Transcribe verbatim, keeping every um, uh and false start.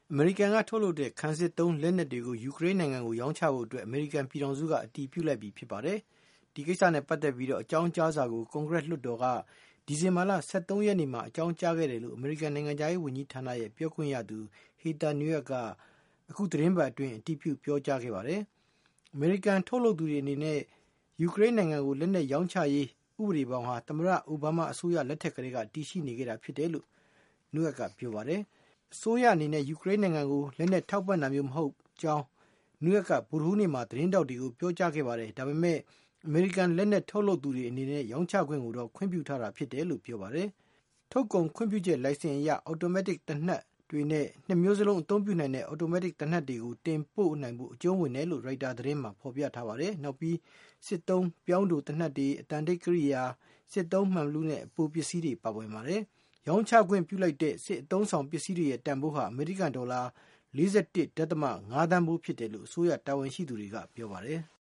အမေရိကန်ကထုတ်လုပ်တဲ့ခံစစ်သုံးလက်နက်တွေကိုယူကရိန်းနိုင်ငံကိုရောင်းချဖို့အတွက်အမေရိကန်ပြည်ထောင်စုကအတည်ပြုလိုက်ပြီဖြစ်ပါတယ်။ဒီကိစ္စနဲ့ပတ်သက်ပြီးတော့အကြောင်းကြားစာကိုကွန်ဂရက်လွှတ်တော်ကဒီဇင်ဘာလ၁၃ရက်နေ့မှာအကြောင်းကြားခဲ့တယ်လို့အမေရိကန်နိုင်ငံသားရေးဝန်ကြီးဌာနရဲ့ပြောခွင့်ရသူဟီတာနျူးယက်ကအခုသတင်းပတ်အတွင်းအတည်ပြုပြောကြားခဲ့ပါတယ်။အမေရိကန်ထုတ်လုပ်သူတွေအနေနဲ့ယူကရိန်းနိုင်ငံကိုလက်နက်ရောင်းချရေးဥပဒေပေါင်းဟာသမ္မတအိုဘားမားအစိုးရလက်ထက်ကလေးကတည်ရှိနေခဲ့တာဖြစ်တယ်လို့နျူးယက်ကပြောပါတယ်။အစိုးရအနေနဲ့ယူကရိန်းနိုင်ငံကိုလက်နက်ထောက်ပံ့တာမျိုးမဟုတ်ကြောင်းနျူးယက်ကဗုဒ္ဓဟူးနေ့မှာသတင်းတောက်တွေကိုပြောကြားခဲ့ပါတယ်။ဒါပေမဲ့အမေရိကန်လက်နက်ထုတ်လုပ်သူတွေအနေနဲ့ရောင်းချခွင့်ကိုတော့ခွင့်ပြုထားတာဖြစ်တယ်လို့ပြောပါတယ်။ထုတ်ကုန်ခွင့်ပြုချက်လိုင်စင်အရအော်တိုမက်တစ်တနက်တွေနဲ့နှစ်မျိုးစလုံးအသုံးပြုနိုင်တဲ့အော်တိုမက်တစ်တနက်တွေကိုတင်ပို့နိုင်ဖို့အကျုံးဝင်တယ်လို့ရိုက်တာသတင်းမှာဖော်ပြထားပါတယ်။နောက်ပြီးစစ်သုံးပြောင်းတူတနက်တွေအတန်တိတ်ကိရိယာစစ်သုံးမှန်ဘလူးနဲ့အပူပစ္စည်းတွေပါဝင်ပါတယ်။ရောင်းချခွင့်ပြုလိုက်တဲ့စစ်အသုံးဆောင်ပစ္စည်းတွေရဲ့တန်ဖိုးဟာအမေရိကန်ဒေါ်လာ၄၁.၅သန်းဖိုးဖြစ်တယ်လို့အစိုးရတာဝန်ရှိသူတွေကပြောပါတယ်။